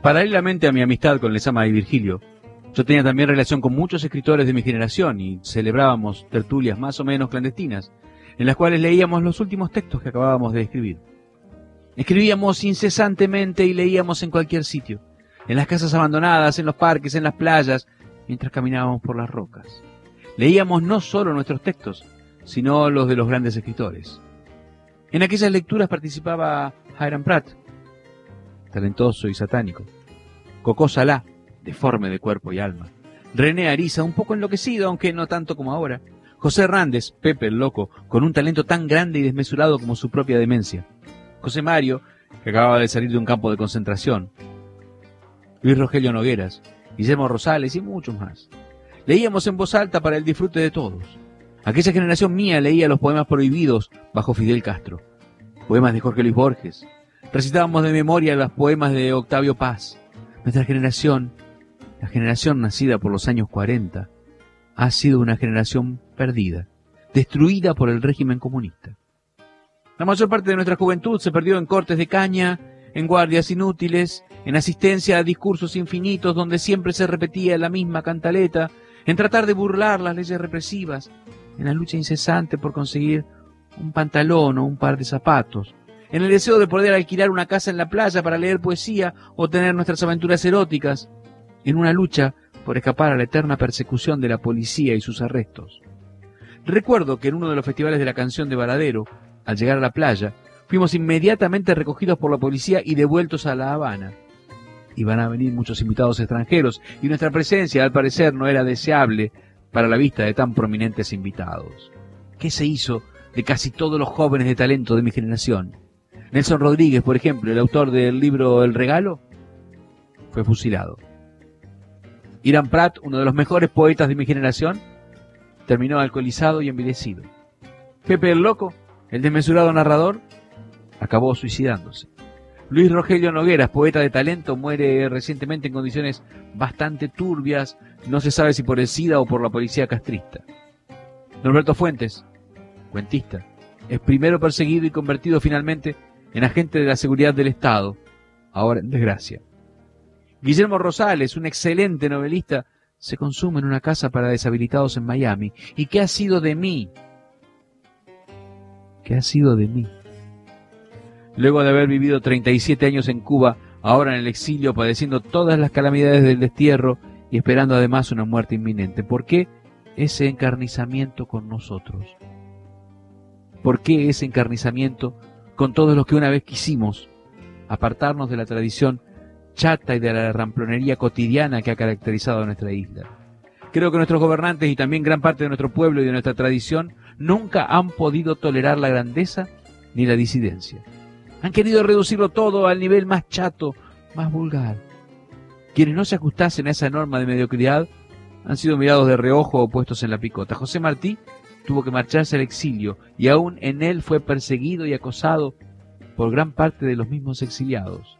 Paralelamente a mi amistad con Lezama y Virgilio, yo tenía también relación con muchos escritores de mi generación y celebrábamos tertulias más o menos clandestinas, en las cuales leíamos los últimos textos que acabábamos de escribir. Escribíamos incesantemente y leíamos en cualquier sitio, en las casas abandonadas, en los parques, en las playas, mientras caminábamos por las rocas. Leíamos no solo nuestros textos, sino los de los grandes escritores. En aquellas lecturas participaba Hiram Pratt, talentoso y satánico, Cocó Salá, deforme de cuerpo y alma, René Ariza, un poco enloquecido, aunque no tanto como ahora, José Hernández, Pepe el Loco, con un talento tan grande y desmesurado como su propia demencia, José Mario, que acababa de salir de un campo de concentración, Luis Rogelio Nogueras, Guillermo Rosales y muchos más. Leíamos en voz alta para el disfrute de todos. Aquella generación mía leía los poemas prohibidos bajo Fidel Castro, poemas de Jorge Luis Borges. Recitábamos de memoria los poemas de Octavio Paz. Nuestra generación, la generación nacida por los años 40, ha sido una generación perdida, destruida por el régimen comunista. La mayor parte de nuestra juventud se perdió en cortes de caña, en guardias inútiles, en asistencia a discursos infinitos donde siempre se repetía la misma cantaleta, en tratar de burlar las leyes represivas, en la lucha incesante por conseguir un pantalón o un par de zapatos, en el deseo de poder alquilar una casa en la playa para leer poesía o tener nuestras aventuras eróticas, en una lucha por escapar a la eterna persecución de la policía y sus arrestos. Recuerdo que en uno de los festivales de la canción de Varadero, al llegar a la playa, fuimos inmediatamente recogidos por la policía y devueltos a La Habana. Iban a venir muchos invitados extranjeros y nuestra presencia, al parecer, no era deseable para la vista de tan prominentes invitados. ¿Qué se hizo de casi todos los jóvenes de talento de mi generación? Nelson Rodríguez, por ejemplo, el autor del libro El Regalo, fue fusilado. Hiram Pratt, uno de los mejores poetas de mi generación, terminó alcoholizado y envilecido. Pepe el Loco, el desmesurado narrador, acabó suicidándose. Luis Rogelio Nogueras, poeta de talento, muere recientemente en condiciones bastante turbias, no se sabe si por el SIDA o por la policía castrista. Norberto Fuentes, cuentista, es primero perseguido y convertido finalmente en agente de la seguridad del Estado, ahora en desgracia. Guillermo Rosales, un excelente novelista, se consume en una casa para deshabilitados en Miami. ¿Y qué ha sido de mí? ¿Qué ha sido de mí? Luego de haber vivido 37 años en Cuba, ahora en el exilio, padeciendo todas las calamidades del destierro y esperando además una muerte inminente. ¿Por qué ese encarnizamiento con nosotros? ¿Por qué ese encarnizamiento con todos los que una vez quisimos apartarnos de la tradición chata y de la ramplonería cotidiana que ha caracterizado a nuestra isla? Creo que nuestros gobernantes y también gran parte de nuestro pueblo y de nuestra tradición nunca han podido tolerar la grandeza ni la disidencia. Han querido reducirlo todo al nivel más chato, más vulgar. Quienes no se ajustasen a esa norma de mediocridad han sido mirados de reojo o puestos en la picota. José Martí tuvo que marcharse al exilio y aún en él fue perseguido y acosado por gran parte de los mismos exiliados.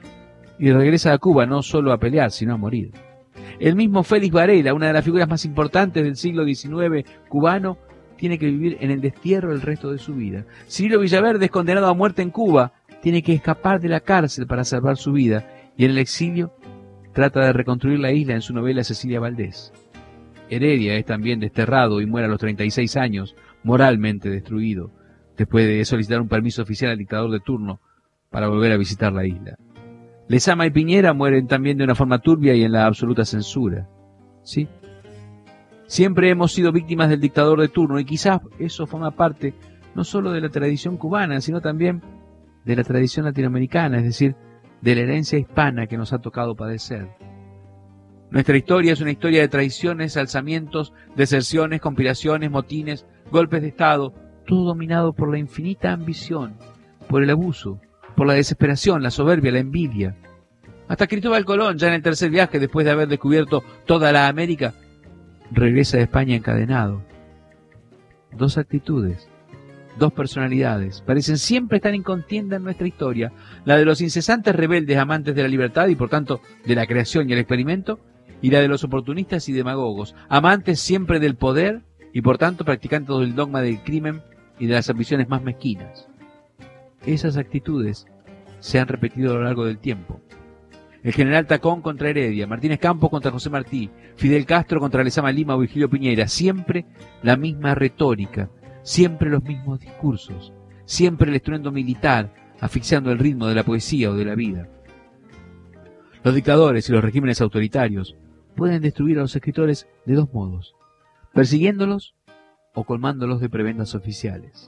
Y regresa a Cuba no solo a pelear, sino a morir. El mismo Félix Varela, una de las figuras más importantes del siglo XIX cubano, tiene que vivir en el destierro el resto de su vida. Cirilo Villaverde es condenado a muerte en Cuba, tiene que escapar de la cárcel para salvar su vida, y en el exilio trata de reconstruir la isla en su novela Cecilia Valdés. Heredia es también desterrado y muere a los 36 años, moralmente destruido, después de solicitar un permiso oficial al dictador de turno para volver a visitar la isla. Lezama y Piñera mueren también de una forma turbia y en la absoluta censura. ¿Sí? Siempre hemos sido víctimas del dictador de turno y quizás eso forma parte no solo de la tradición cubana, sino también de la tradición latinoamericana, es decir, de la herencia hispana que nos ha tocado padecer. Nuestra historia es una historia de traiciones, alzamientos, deserciones, conspiraciones, motines, golpes de Estado, todo dominado por la infinita ambición, por el abuso, por la desesperación, la soberbia, la envidia. Hasta Cristóbal Colón, ya en el tercer viaje, después de haber descubierto toda la América, regresa de España encadenado. Dos actitudes, dos personalidades, parecen siempre estar en contienda en nuestra historia, la de los incesantes rebeldes amantes de la libertad y por tanto de la creación y el experimento, y la de los oportunistas y demagogos, amantes siempre del poder y por tanto practicantes del dogma del crimen y de las ambiciones más mezquinas. Esas actitudes se han repetido a lo largo del tiempo. el general Tacón contra Heredia, Martínez Campos contra José Martí, Fidel Castro contra Lezama Lima o Virgilio Piñera. Siempre la misma retórica, siempre los mismos discursos, siempre el estruendo militar, asfixiando el ritmo de la poesía o de la vida. Los dictadores y los regímenes autoritarios pueden destruir a los escritores de dos modos: persiguiéndolos o colmándolos de prebendas oficiales.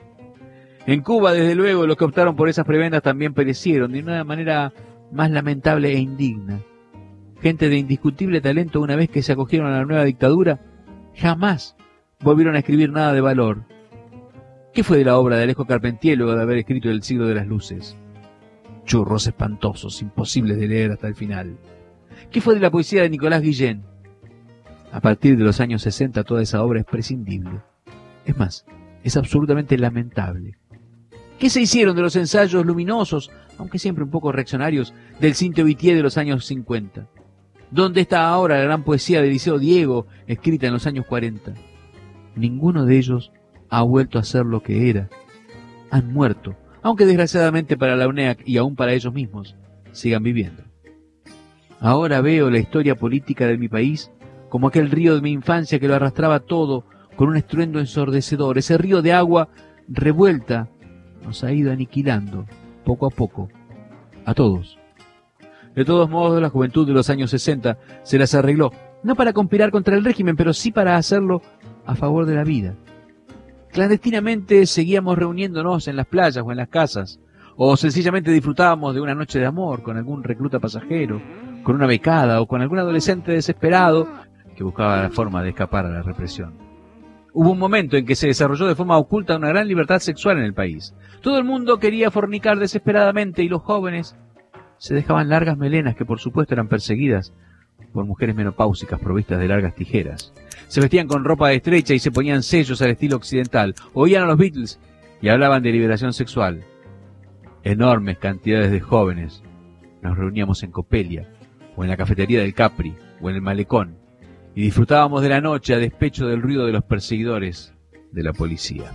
En Cuba, desde luego, los que optaron por esas prebendas también perecieron de una manera más lamentable e indigna. Gente de indiscutible talento, una vez que se acogieron a la nueva dictadura, jamás volvieron a escribir nada de valor. ¿Qué fue de la obra de Alejo Carpentier luego de haber escrito El siglo de las luces? Churros espantosos, imposibles de leer hasta el final. ¿Qué fue de la poesía de Nicolás Guillén? A partir de los años 60 toda esa obra es prescindible. Es más, es absolutamente lamentable. ¿Qué se hicieron de los ensayos luminosos, aunque siempre un poco reaccionarios, del Cinte Vitier de los años 50? ¿Dónde está ahora la gran poesía de Liceo Diego, escrita en los años 40? Ninguno de ellos ha vuelto a ser lo que era. Han muerto, aunque desgraciadamente para la UNEAC y aún para ellos mismos, sigan viviendo. Ahora veo la historia política de mi país como aquel río de mi infancia que lo arrastraba todo con un estruendo ensordecedor. Ese río de agua revuelta nos ha ido aniquilando, poco a poco, a todos. De todos modos, la juventud de los años 60 se las arregló, no para conspirar contra el régimen, pero sí para hacerlo a favor de la vida. Clandestinamente seguíamos reuniéndonos en las playas o en las casas, o sencillamente disfrutábamos de una noche de amor con algún recluta pasajero, con una becada o con algún adolescente desesperado que buscaba la forma de escapar a la represión. Hubo un momento en que se desarrolló de forma oculta una gran libertad sexual en el país. Todo el mundo quería fornicar desesperadamente y los jóvenes se dejaban largas melenas que por supuesto eran perseguidas por mujeres menopáusicas provistas de largas tijeras. Se vestían con ropa estrecha y se ponían sellos al estilo occidental. Oían a los Beatles y hablaban de liberación sexual. Enormes cantidades de jóvenes nos reuníamos en Copelia, o en la cafetería del Capri, o en el Malecón, y disfrutábamos de la noche a despecho del ruido de los perseguidores de la policía.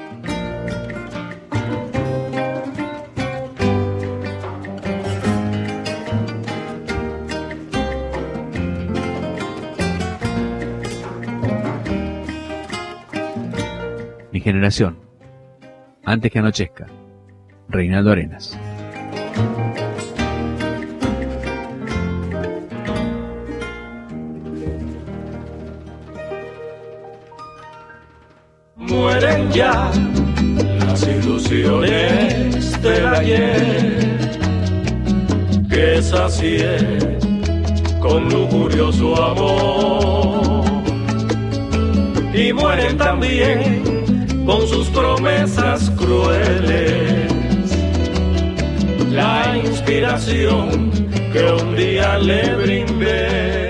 Mi generación, antes que anochezca. Reinaldo Arenas. Mueren ya las ilusiones del ayer que sacié con lujurioso amor, y mueren también con sus promesas crueles la inspiración que un día le brindé.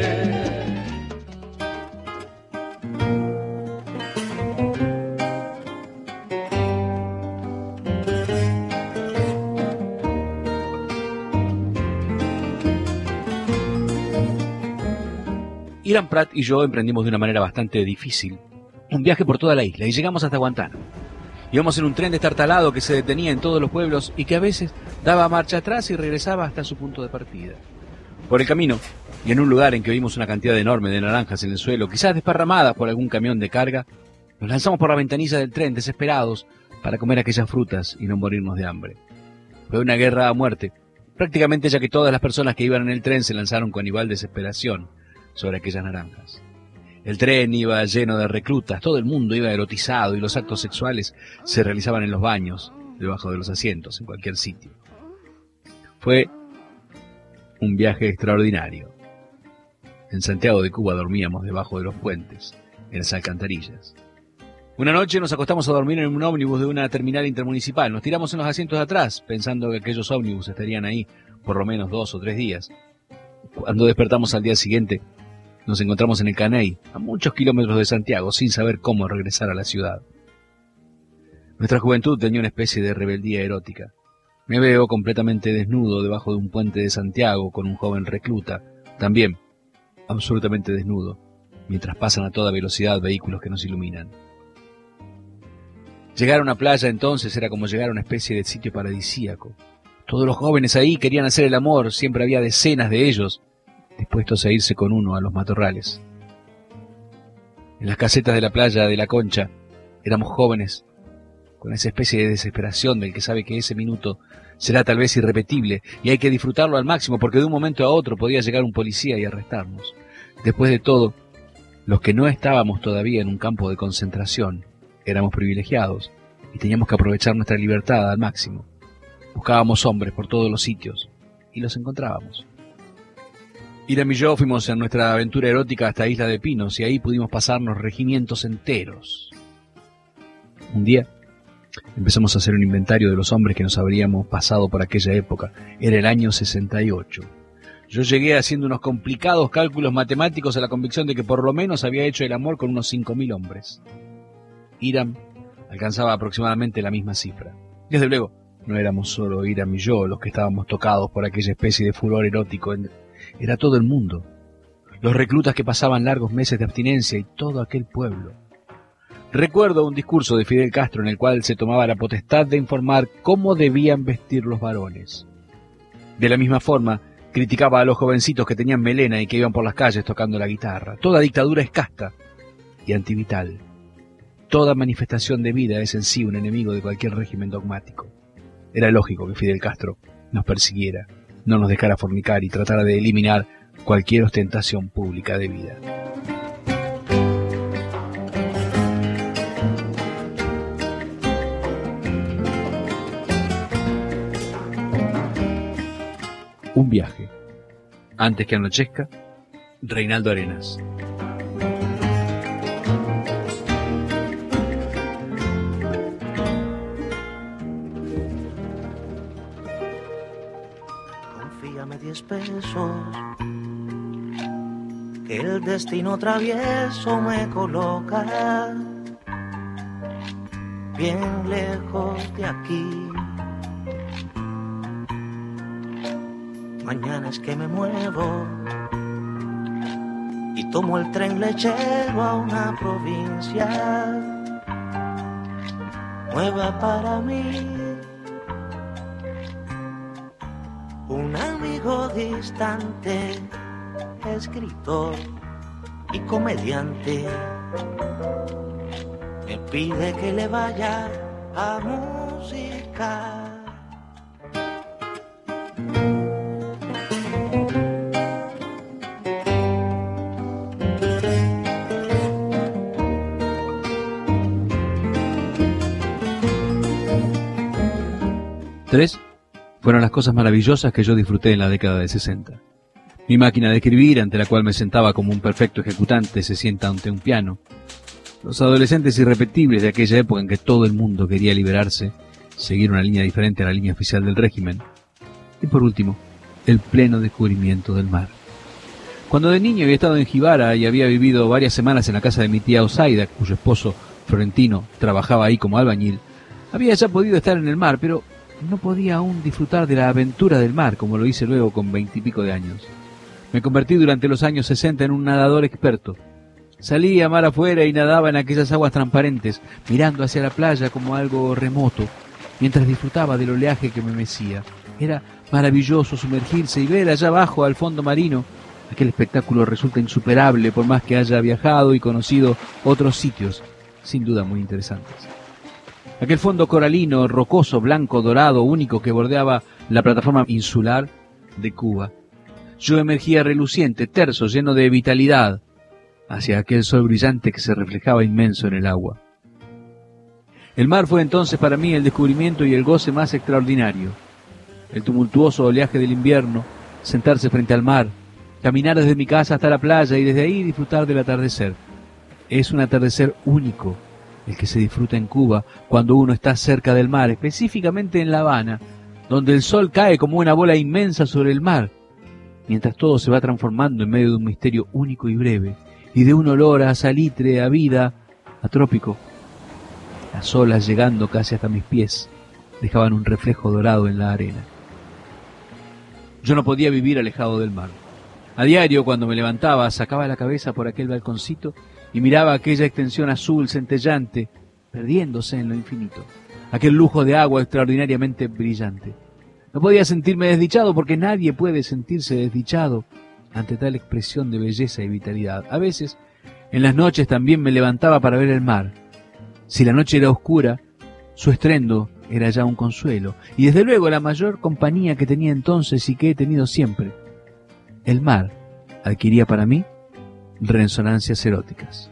Irán Prat y yo emprendimos de una manera bastante difícil un viaje por toda la isla y llegamos hasta Guantánamo. Íbamos en un tren destartalado que se detenía en todos los pueblos y que a veces daba marcha atrás y regresaba hasta su punto de partida. Por el camino, y en un lugar en que vimos una cantidad enorme de naranjas en el suelo, quizás desparramadas por algún camión de carga, nos lanzamos por la ventanilla del tren desesperados para comer aquellas frutas y no morirnos de hambre. Fue una guerra a muerte, prácticamente, ya que todas las personas que iban en el tren se lanzaron con igual desesperación sobre aquellas naranjas. El tren iba lleno de reclutas, todo el mundo iba erotizado y los actos sexuales se realizaban en los baños, debajo de los asientos, en cualquier sitio. Fue un viaje extraordinario. En Santiago de Cuba dormíamos debajo de los puentes, en las alcantarillas. Una noche nos acostamos a dormir en un ómnibus de una terminal intermunicipal. Nos tiramos en los asientos de atrás, pensando que aquellos ómnibus estarían ahí por lo menos 2 o 3 días. Cuando despertamos al día siguiente, nos encontramos en el Caney, a muchos kilómetros de Santiago, sin saber cómo regresar a la ciudad. Nuestra juventud tenía una especie de rebeldía erótica. Me veo completamente desnudo debajo de un puente de Santiago con un joven recluta, también absolutamente desnudo, mientras pasan a toda velocidad vehículos que nos iluminan. Llegar a una playa entonces era como llegar a una especie de sitio paradisíaco. Todos los jóvenes ahí querían hacer el amor, siempre había decenas de ellos dispuestos a irse con uno a los matorrales. En las casetas de la playa de la Concha éramos jóvenes, con esa especie de desesperación del que sabe que ese minuto será tal vez irrepetible y hay que disfrutarlo al máximo porque de un momento a otro podía llegar un policía y arrestarnos. Después de todo, los que no estábamos todavía en un campo de concentración éramos privilegiados y teníamos que aprovechar nuestra libertad al máximo. Buscábamos hombres por todos los sitios y los encontrábamos. Hiram y yo fuimos en nuestra aventura erótica hasta Isla de Pinos y ahí pudimos pasarnos regimientos enteros. Un día empezamos a hacer un inventario de los hombres que nos habríamos pasado por aquella época. Era el año 68. Yo llegué haciendo unos complicados cálculos matemáticos a la convicción de que por lo menos había hecho el amor con unos 5.000 hombres. Hiram alcanzaba aproximadamente la misma cifra. Desde luego, no éramos solo Hiram y yo los que estábamos tocados por aquella especie de furor erótico. Era todo el mundo. Los reclutas que pasaban largos meses de abstinencia y todo aquel pueblo. Recuerdo un discurso de Fidel Castro en el cual se tomaba la potestad de informar cómo debían vestir los varones. De la misma forma, criticaba a los jovencitos que tenían melena y que iban por las calles tocando la guitarra. Toda dictadura es casta y antivital. Toda manifestación de vida es en sí un enemigo de cualquier régimen dogmático. Era lógico que Fidel Castro nos persiguiera, no nos dejara fornicar y tratara de eliminar cualquier ostentación pública de vida. Un viaje. Antes que anochezca, Reinaldo Arenas. Confíame 10 pesos, que el destino travieso me coloca bien lejos de aquí. Mañana es que me muevo y tomo el tren lechero a una provincia nueva para mí. Un amigo distante, escritor y comediante, me pide que le vaya a música. Tres fueron las cosas maravillosas que yo disfruté en la década de 60. Mi máquina de escribir, ante la cual me sentaba como un perfecto ejecutante, se sienta ante un piano. Los adolescentes irrepetibles de aquella época en que todo el mundo quería liberarse, seguir una línea diferente a la línea oficial del régimen. Y por último, el pleno descubrimiento del mar. Cuando de niño había estado en Jibara y había vivido varias semanas en la casa de mi tía Osaida, cuyo esposo, Florentino, trabajaba ahí como albañil, había ya podido estar en el mar, pero no podía aún disfrutar de la aventura del mar, como lo hice luego con 20 y pico de años. Me convertí durante los años 60 en un nadador experto. Salí a mar afuera y nadaba en aquellas aguas transparentes, mirando hacia la playa como algo remoto, mientras disfrutaba del oleaje que me mecía. Era maravilloso sumergirse y ver allá abajo al fondo marino. Aquel espectáculo resulta insuperable por más que haya viajado y conocido otros sitios, sin duda muy interesantes. Aquel fondo coralino, rocoso, blanco, dorado, único que bordeaba la plataforma insular de Cuba. Yo emergía reluciente, terso, lleno de vitalidad, hacia aquel sol brillante que se reflejaba inmenso en el agua. El mar fue entonces para mí el descubrimiento y el goce más extraordinario. El tumultuoso oleaje del invierno, sentarse frente al mar, caminar desde mi casa hasta la playa y desde ahí disfrutar del atardecer. Es un atardecer único, el que se disfruta en Cuba cuando uno está cerca del mar, específicamente en La Habana, donde el sol cae como una bola inmensa sobre el mar, mientras todo se va transformando en medio de un misterio único y breve, y de un olor a salitre, a vida, a trópico. Las olas, llegando casi hasta mis pies, dejaban un reflejo dorado en la arena. Yo no podía vivir alejado del mar. A diario, cuando me levantaba, sacaba la cabeza por aquel balconcito y miraba aquella extensión azul centellante, perdiéndose en lo infinito, aquel lujo de agua extraordinariamente brillante. No podía sentirme desdichado porque nadie puede sentirse desdichado ante tal expresión de belleza y vitalidad. A veces, en las noches también me levantaba para ver el mar. Si la noche era oscura, su estruendo era ya un consuelo, y desde luego la mayor compañía que tenía entonces y que he tenido siempre. El mar adquiría para mí resonancias eróticas.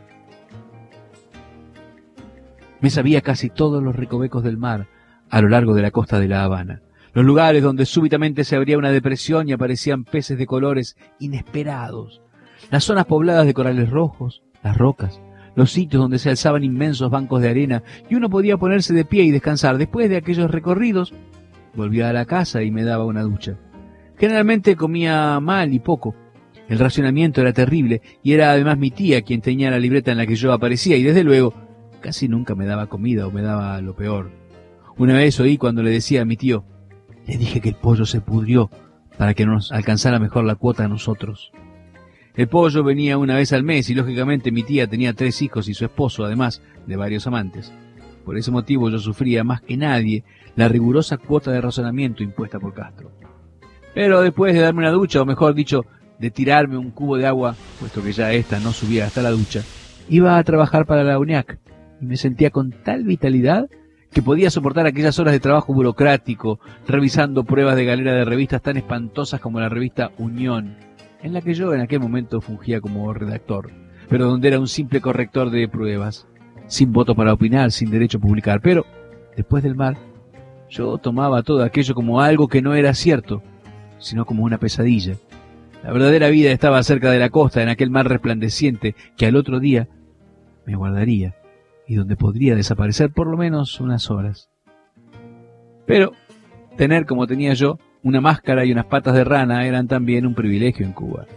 Me sabía casi todos los recovecos del mar a lo largo de la costa de La Habana, los lugares donde súbitamente se abría una depresión y aparecían peces de colores inesperados, las zonas pobladas de corales rojos, las rocas, los sitios donde se alzaban inmensos bancos de arena y uno podía ponerse de pie y descansar. Después de aquellos recorridos, volvía a la casa y me daba una ducha. Generalmente comía mal y poco. El racionamiento era terrible y era además mi tía quien tenía la libreta en la que yo aparecía y desde luego casi nunca me daba comida o me daba lo peor. Una vez oí cuando le decía a mi tío, le dije que el pollo se pudrió para que nos alcanzara mejor la cuota a nosotros. El pollo venía una vez al mes y lógicamente mi tía tenía 3 hijos y su esposo, además de varios amantes. Por ese motivo yo sufría más que nadie la rigurosa cuota de razonamiento impuesta por Castro. Pero después de darme una ducha, o mejor dicho, de tirarme un cubo de agua, puesto que ya esta no subía hasta la ducha, iba a trabajar para la UNIAC y me sentía con tal vitalidad que podía soportar aquellas horas de trabajo burocrático, revisando pruebas de galera de revistas tan espantosas como la revista Unión, en la que yo en aquel momento fungía como redactor, pero donde era un simple corrector de pruebas, sin voto para opinar, sin derecho a publicar. Pero, después del mar, yo tomaba todo aquello como algo que no era cierto, sino como una pesadilla. La verdadera vida estaba cerca de la costa, en aquel mar resplandeciente que al otro día me guardaría y donde podría desaparecer por lo menos unas horas. Pero tener, como tenía yo, una máscara y unas patas de rana eran también un privilegio en Cuba.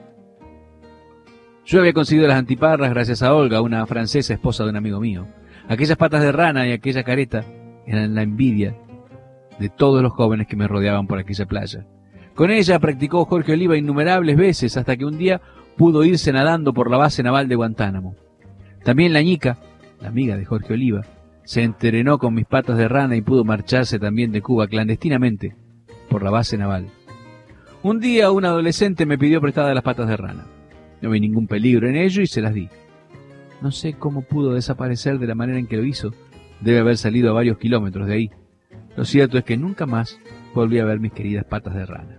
Yo había conseguido las antiparras gracias a Olga, una francesa esposa de un amigo mío. Aquellas patas de rana y aquella careta eran la envidia de todos los jóvenes que me rodeaban por aquella playa. Con ella practicó Jorge Oliva innumerables veces hasta que un día pudo irse nadando por la base naval de Guantánamo. También la ñica, la amiga de Jorge Oliva, se entrenó con mis patas de rana y pudo marcharse también de Cuba clandestinamente por la base naval. Un día un adolescente me pidió prestadas las patas de rana. No vi ningún peligro en ello y se las di. No sé cómo pudo desaparecer de la manera en que lo hizo. Debe haber salido a varios kilómetros de ahí. Lo cierto es que nunca más volví a ver mis queridas patas de rana.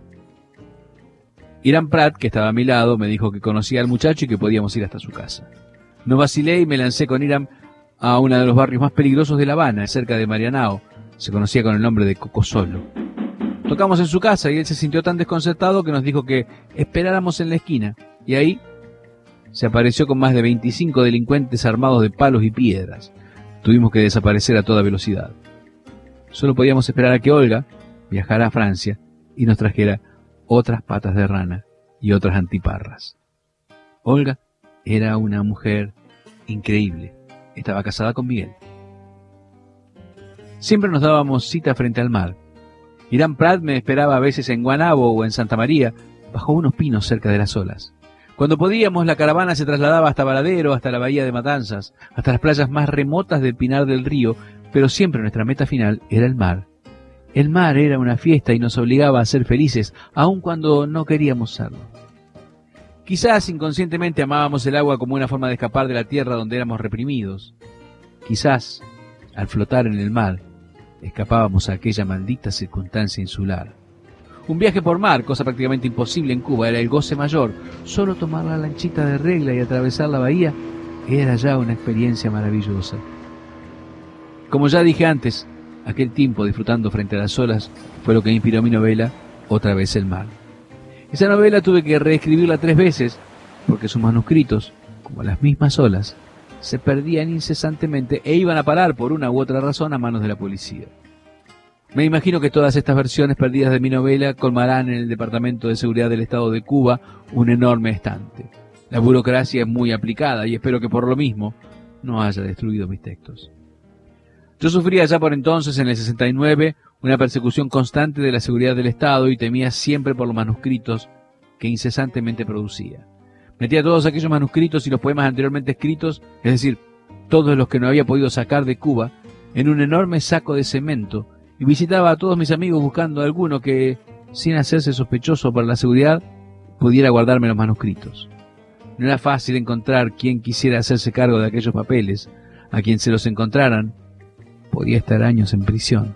Hiram Pratt, que estaba a mi lado, me dijo que conocía al muchacho y que podíamos ir hasta su casa. No vacilé y me lancé con Hiram a uno de los barrios más peligrosos de La Habana, cerca de Marianao. Se conocía con el nombre de Cocosolo. Tocamos en su casa y él se sintió tan desconcertado que nos dijo que esperáramos en la esquina. Y ahí se apareció con más de 25 delincuentes armados de palos y piedras. Tuvimos que desaparecer a toda velocidad. Solo podíamos esperar a que Olga viajara a Francia y nos trajera otras patas de rana y otras antiparras. Olga era una mujer increíble. Estaba casada con Miguel. Siempre nos dábamos cita frente al mar. Hiram Pratt me esperaba a veces en Guanabo o en Santa María, bajo unos pinos cerca de las olas. Cuando podíamos, la caravana se trasladaba hasta Varadero, hasta la bahía de Matanzas, hasta las playas más remotas del Pinar del Río, pero siempre nuestra meta final era el mar. El mar era una fiesta y nos obligaba a ser felices, aun cuando no queríamos serlo. Quizás inconscientemente amábamos el agua como una forma de escapar de la tierra donde éramos reprimidos. Quizás, al flotar en el mar, escapábamos a aquella maldita circunstancia insular. Un viaje por mar, cosa prácticamente imposible en Cuba, era el goce mayor. Solo tomar la lanchita de regla y atravesar la bahía era ya una experiencia maravillosa. Como ya dije antes, aquel tiempo disfrutando frente a las olas fue lo que inspiró mi novela Otra vez el mar. Esa novela tuve que reescribirla 3 veces porque sus manuscritos, como las mismas olas, se perdían incesantemente e iban a parar por una u otra razón a manos de la policía. Me imagino que todas estas versiones perdidas de mi novela colmarán en el Departamento de Seguridad del Estado de Cuba un enorme estante. La burocracia es muy aplicada y espero que por lo mismo no haya destruido mis textos. Yo sufría ya por entonces, en el 69, una persecución constante de la seguridad del Estado y temía siempre por los manuscritos que incesantemente producía. Metía todos aquellos manuscritos y los poemas anteriormente escritos, es decir, todos los que no había podido sacar de Cuba, en un enorme saco de cemento y visitaba a todos mis amigos buscando alguno que, sin hacerse sospechoso para la seguridad, pudiera guardarme los manuscritos. No era fácil encontrar quien quisiera hacerse cargo de aquellos papeles. A quien se los encontraran, podía estar años en prisión.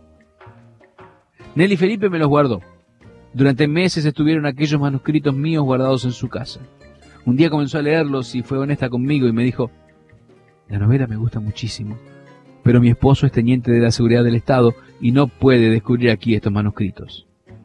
Nelly Felipe me los guardó. Durante meses estuvieron aquellos manuscritos míos guardados en su casa. Un día comenzó a leerlos y fue honesta conmigo y me dijo: la novela me gusta muchísimo, pero mi esposo es teniente de la seguridad del Estado y no puede descubrir aquí estos manuscritos.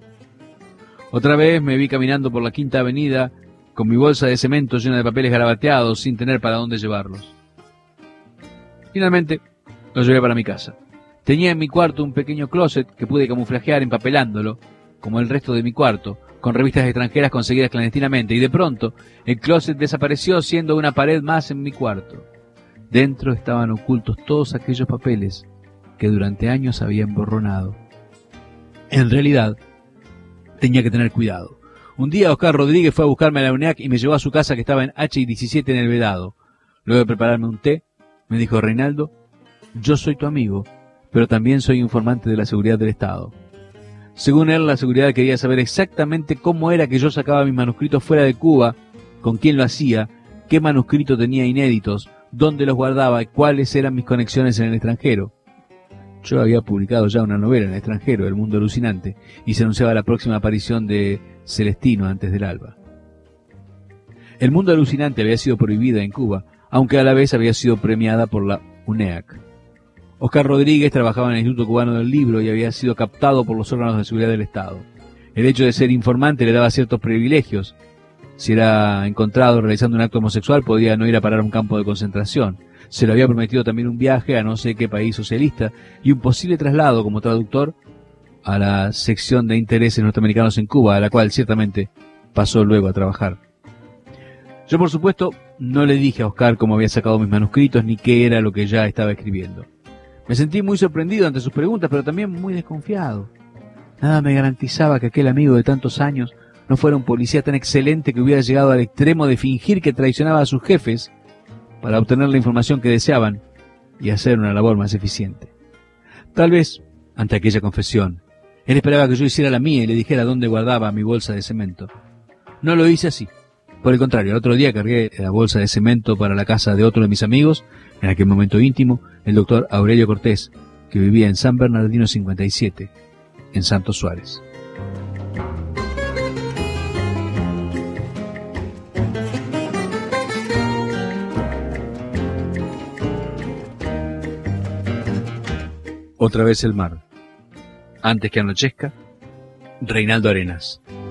Otra vez me vi caminando por la Quinta Avenida con mi bolsa de cemento llena de papeles garabateados sin tener para dónde llevarlos. Finalmente, los llevé para mi casa. Tenía en mi cuarto un pequeño closet que pude camuflajear empapelándolo, como el resto de mi cuarto, con revistas extranjeras conseguidas clandestinamente, y de pronto el closet desapareció siendo una pared más en mi cuarto. Dentro estaban ocultos todos aquellos papeles que durante años había emborronado. En realidad, tenía que tener cuidado. Un día Oscar Rodríguez fue a buscarme a la UNEAC y me llevó a su casa que estaba en H17 en el Vedado. Luego de prepararme un té, me dijo: Reinaldo, yo soy tu amigo, pero también soy informante de la seguridad del Estado. Según él, la seguridad quería saber exactamente cómo era que yo sacaba mis manuscritos fuera de Cuba, con quién lo hacía, qué manuscritos tenía inéditos, dónde los guardaba y cuáles eran mis conexiones en el extranjero. Yo había publicado ya una novela en el extranjero, El Mundo Alucinante, y se anunciaba la próxima aparición de Celestino antes del alba. El Mundo Alucinante había sido prohibida en Cuba, aunque a la vez había sido premiada por la UNEAC. Oscar Rodríguez trabajaba en el Instituto Cubano del Libro y había sido captado por los órganos de seguridad del Estado. El hecho de ser informante le daba ciertos privilegios. Si era encontrado realizando un acto homosexual, podía no ir a parar a un campo de concentración. Se le había prometido también un viaje a no sé qué país socialista y un posible traslado como traductor a la sección de intereses norteamericanos en Cuba, a la cual ciertamente pasó luego a trabajar. Yo, por supuesto, no le dije a Oscar cómo había sacado mis manuscritos ni qué era lo que ya estaba escribiendo. Me sentí muy sorprendido ante sus preguntas, pero también muy desconfiado. Nada me garantizaba que aquel amigo de tantos años no fuera un policía tan excelente que hubiera llegado al extremo de fingir que traicionaba a sus jefes para obtener la información que deseaban y hacer una labor más eficiente. Tal vez, ante aquella confesión, él esperaba que yo hiciera la mía y le dijera dónde guardaba mi bolsa de cemento. No lo hice así. Por el contrario, el otro día cargué la bolsa de cemento para la casa de otro de mis amigos, en aquel momento íntimo, el doctor Aurelio Cortés, que vivía en San Bernardino 57, en Santo Suárez. Otra vez el mar. Antes que anochezca, Reinaldo Arenas.